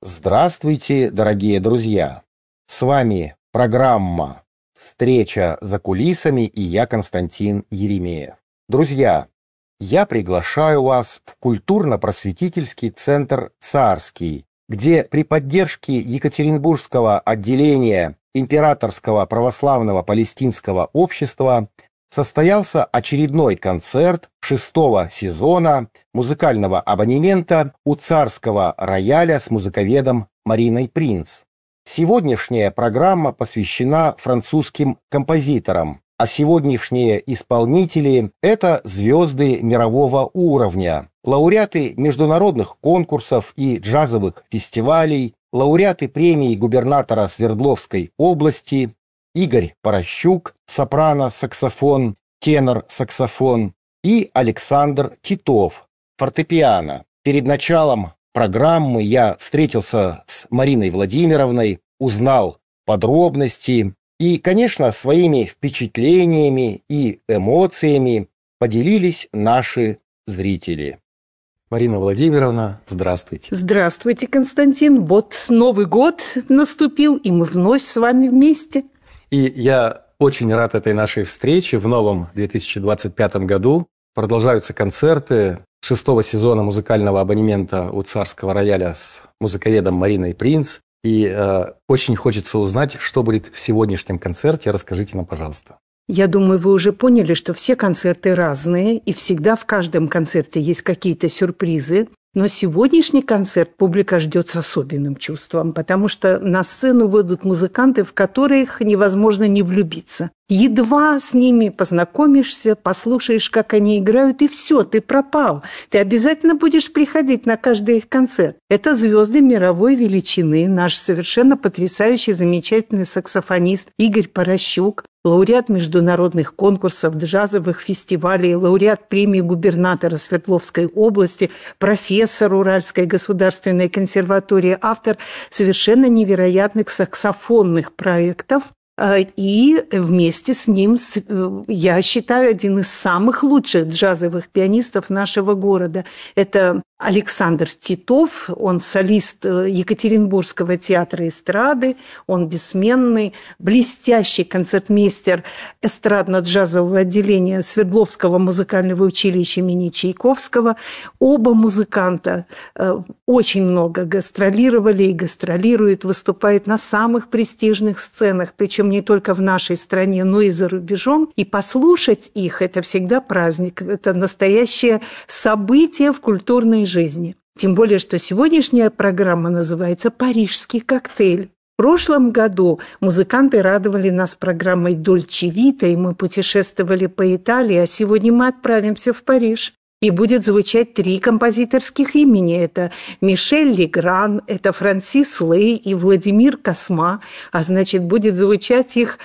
Здравствуйте, дорогие друзья! С вами программа «Встреча за кулисами» и я, Константин Еремеев. Друзья, я приглашаю вас в культурно-просветительский центр «Царский», где при поддержке Екатеринбургского отделения Императорского православного палестинского общества состоялся очередной концерт 6-го сезона музыкального абонемента у Царского рояля с музыковедом Мариной Принц. Сегодняшняя программа посвящена французским композиторам, а сегодняшние исполнители – это звезды мирового уровня, лауреаты международных конкурсов и джазовых фестивалей, лауреаты премии губернатора Свердловской области, Игорь Порощук, сопрано-саксофон, тенор-саксофон, и Александр Титов, фортепиано. Перед началом программы я встретился с Мариной Владимировной, узнал подробности и, конечно, своими впечатлениями и эмоциями поделились наши зрители. Марина Владимировна, здравствуйте. Здравствуйте, Константин. Вот Новый год наступил, и мы вновь с вами вместе. И я очень рад этой нашей встрече в новом 2025 году. Продолжаются концерты 6-го сезона музыкального абонемента у Царского рояля с музыковедом Мариной Принц. И очень хочется узнать, что будет в сегодняшнем концерте. Расскажите нам, пожалуйста. Я думаю, вы уже поняли, что все концерты разные, и всегда в каждом концерте есть какие-то сюрпризы. Но сегодняшний концерт публика ждет с особенным чувством, потому что на сцену выйдут музыканты, в которых невозможно не влюбиться. Едва с ними познакомишься, послушаешь, как они играют, и все, ты пропал. Ты обязательно будешь приходить на каждый их концерт. Это звезды мировой величины, наш совершенно потрясающий, замечательный саксофонист Игорь Порощук, лауреат международных конкурсов, джазовых фестивалей, лауреат премии губернатора Свердловской области, профессор Уральской государственной консерватории, автор совершенно невероятных саксофонных проектов. И вместе с ним, я считаю, один из самых лучших джазовых пианистов нашего города. Это Александр Титов, он солист Екатеринбургского театра эстрады, он бессменный, блестящий концертмейстер эстрадно-джазового отделения Свердловского музыкального училища имени Чайковского. Оба музыканта очень много гастролировали и гастролируют, выступают на самых престижных сценах, причем не только в нашей стране, но и за рубежом. И послушать их – это всегда праздник, это настоящее событие в культурной жизни. Тем более, что сегодняшняя программа называется «Парижский коктейль». В прошлом году музыканты радовали нас программой «Дольче Вита», и мы путешествовали по Италии, а сегодня мы отправимся в Париж. И будет звучать 3 композиторских имени. Это Мишель Легран, это Франсис Лей и Владимир Косма. А значит, будет звучать их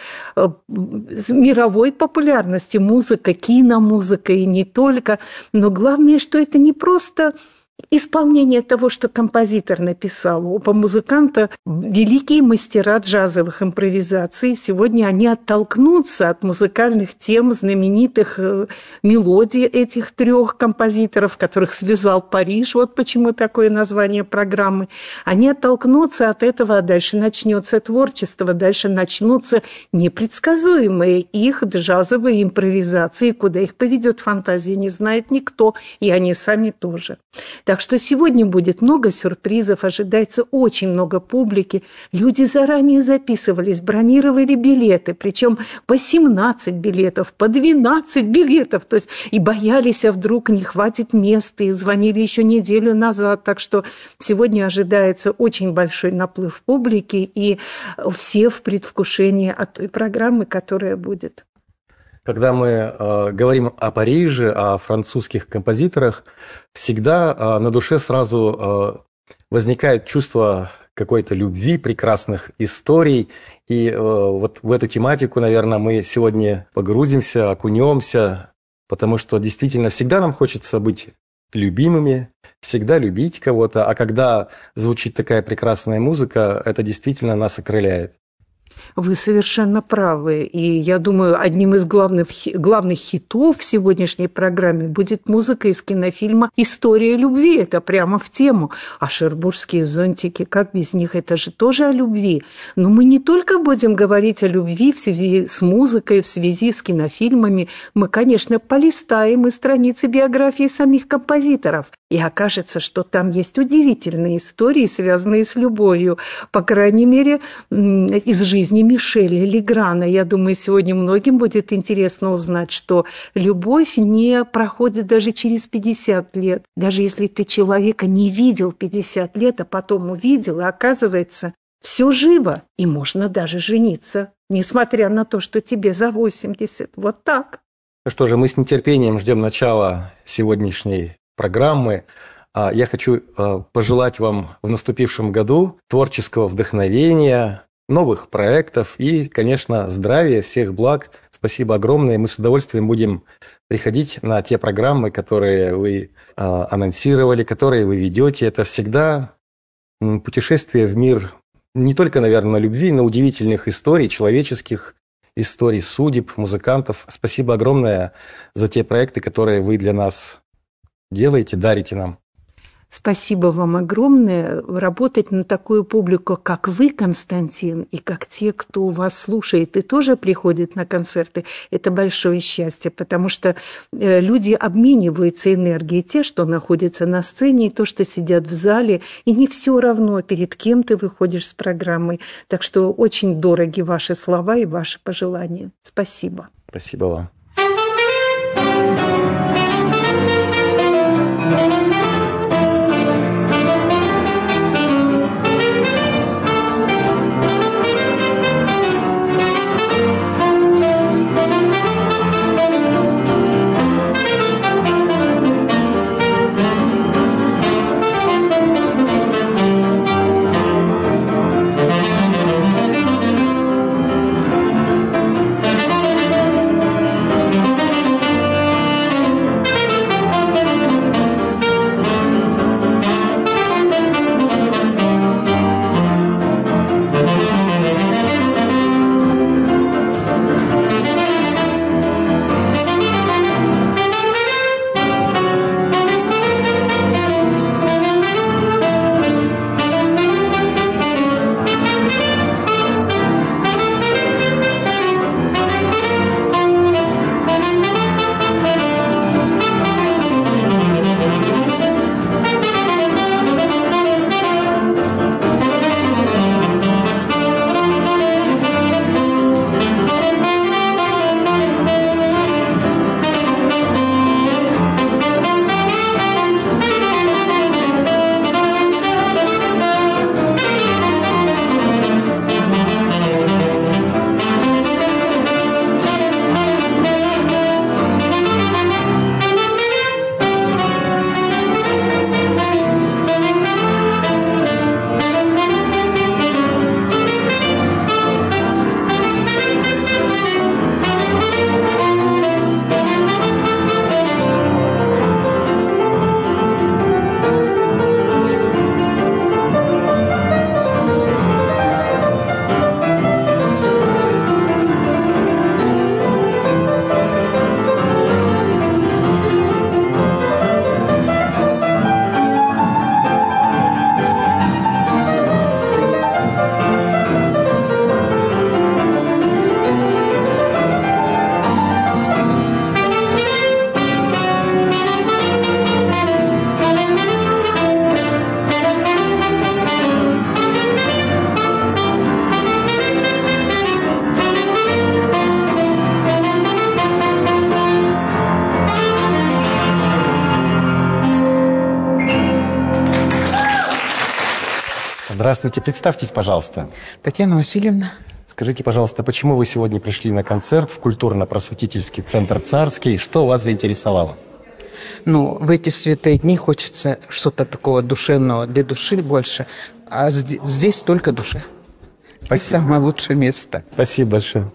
мировой популярности музыка, киномузыка и не только. Но главное, что это не просто исполнение того, что композитор написал. Оба музыканта – великие мастера джазовых импровизаций. Сегодня они оттолкнутся от музыкальных тем, знаменитых мелодий этих 3 композиторов, которых связал Париж. Вот почему такое название программы. Они оттолкнутся от этого, а дальше начнется творчество, дальше начнутся непредсказуемые их джазовые импровизации. Куда их поведет фантазия, не знает никто, и они сами тоже. Так что сегодня будет много сюрпризов, ожидается очень много публики. Люди заранее записывались, бронировали билеты, причем по 17 билетов, по 12 билетов. То есть и боялись, а вдруг не хватит места, и звонили еще неделю назад. Так что сегодня ожидается очень большой наплыв публики, и все в предвкушении от той программы, которая будет. Когда мы говорим о Париже, о французских композиторах, всегда на душе сразу возникает чувство какой-то любви, прекрасных историй. И вот в эту тематику, наверное, мы сегодня погрузимся, окунемся, потому что действительно всегда нам хочется быть любимыми, всегда любить кого-то, а когда звучит такая прекрасная музыка, это действительно нас окрыляет. Вы совершенно правы. И я думаю, одним из главных хитов в сегодняшней программе будет музыка из кинофильма «История любви». Это прямо в тему. А «Шербургские зонтики», как без них? Это же тоже о любви. Но мы не только будем говорить о любви в связи с музыкой, в связи с кинофильмами. Мы, конечно, полистаем и страницы биографии самих композиторов. И окажется, что там есть удивительные истории, связанные с любовью. По крайней мере, из жизни Мишеля Леграна. Я думаю, сегодня многим будет интересно узнать, что любовь не проходит даже через 50 лет. Даже если ты человека не видел 50 лет, а потом увидел, и оказывается, все живо, и можно даже жениться, несмотря на то, что тебе за 80. Вот так. Ну что же, мы с нетерпением ждем начала сегодняшней программы. Я хочу пожелать вам в наступившем году творческого вдохновения, новых проектов и, конечно, здравия, всех благ. Спасибо огромное. Мы с удовольствием будем приходить на те программы, которые вы анонсировали, которые вы ведете. Это всегда путешествие в мир не только, наверное, любви, но удивительных историй, человеческих историй, судеб, музыкантов. Спасибо огромное за те проекты, которые вы для нас делаете, дарите нам. Спасибо вам огромное. Работать на такую публику, как вы, Константин, и как те, кто вас слушает и тоже приходит на концерты, это большое счастье, потому что люди обмениваются энергией, те, что находятся на сцене, и то, что сидят в зале, и не все равно, перед кем ты выходишь с программой. Так что очень дороги ваши слова и ваши пожелания. Спасибо. Спасибо вам. Здравствуйте, представьтесь, пожалуйста. Татьяна Васильевна. Скажите, пожалуйста, почему вы сегодня пришли на концерт в культурно-просветительский центр «Царский»? Что вас заинтересовало? В эти святые дни хочется что-то такого душевного, для души больше, а здесь только душа. Здесь самое лучшее место. Спасибо большое.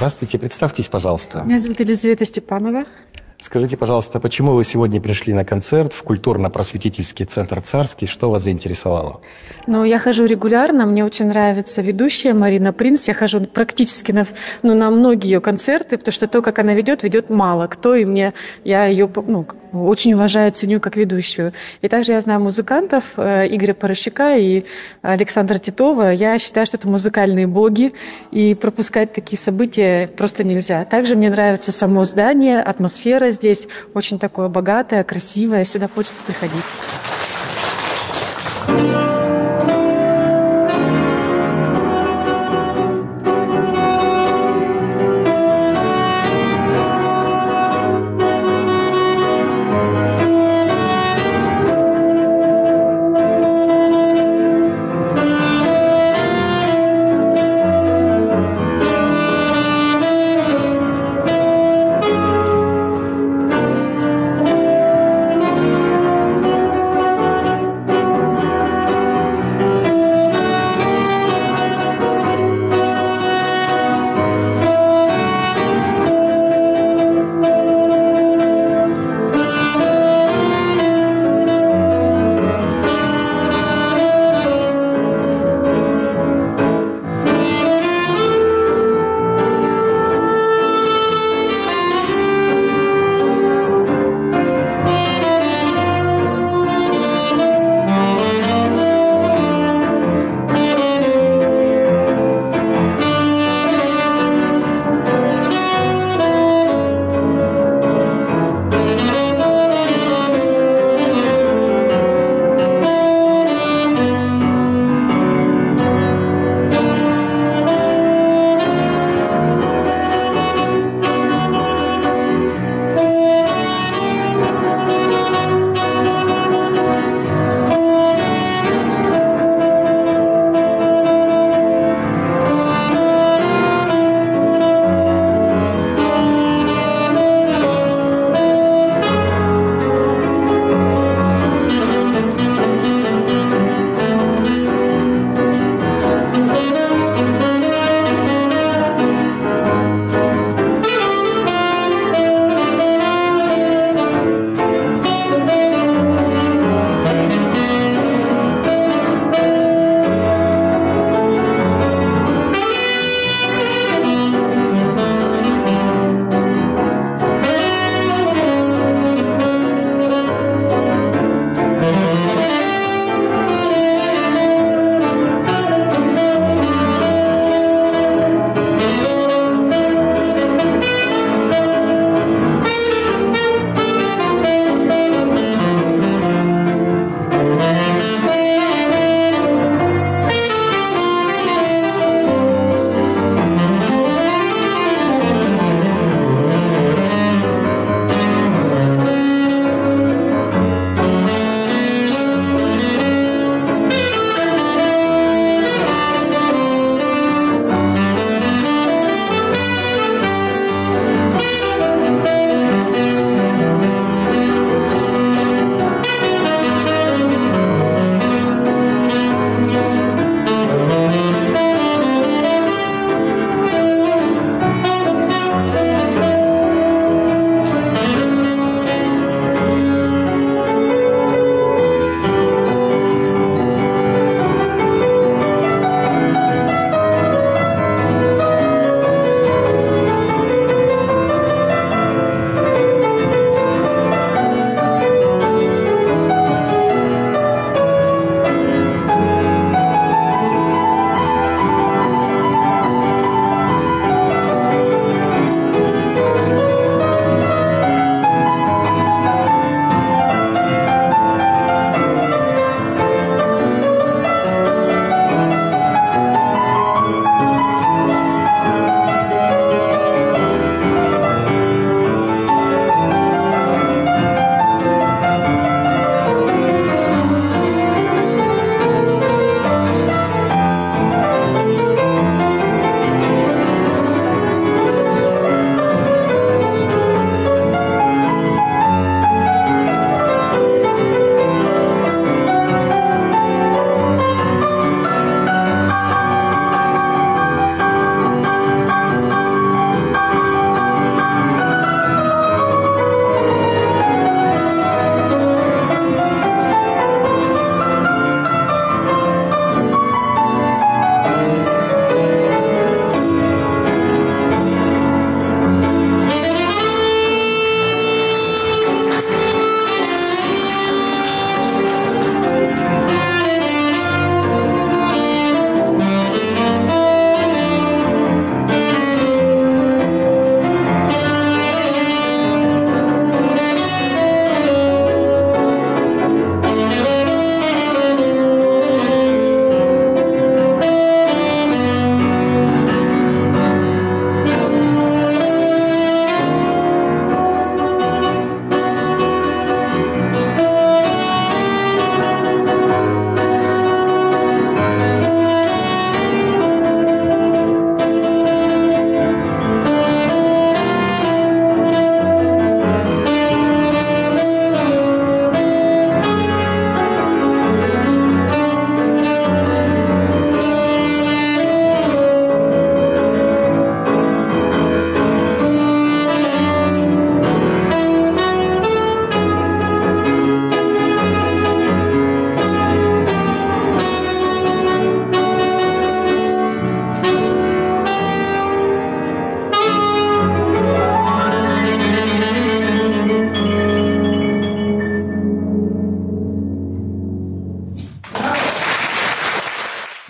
Здравствуйте, представьтесь, пожалуйста. Меня зовут Елизавета Степанова. Скажите, пожалуйста, почему вы сегодня пришли на концерт в культурно-просветительский центр «Царский»? Что вас заинтересовало? Ну, я хожу регулярно, мне очень нравится ведущая Марина Принц. Я хожу практически на многие ее концерты, потому что то, как она ведет мало кто, и я ее очень уважаю, ценю как ведущую. И также я знаю музыкантов Игоря Порощука и Александра Титова. Я считаю, что это музыкальные боги, и пропускать такие события просто нельзя. Также мне нравится само здание, атмосфера здесь очень такое богатое, красивое. Сюда хочется приходить.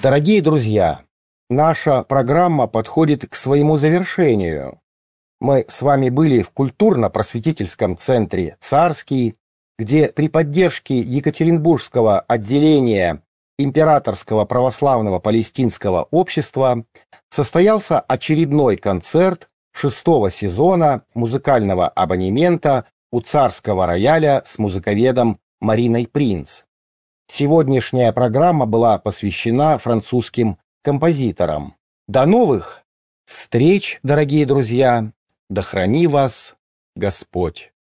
Дорогие друзья, наша программа подходит к своему завершению. Мы с вами были в культурно-просветительском центре «Царский», где при поддержке Екатеринбургского отделения Императорского православного палестинского общества состоялся очередной концерт 6-го сезона музыкального абонемента у Царского рояля с музыковедом Мариной Принц. Сегодняшняя программа была посвящена французским композиторам. До новых встреч, дорогие друзья! Да храни вас Господь!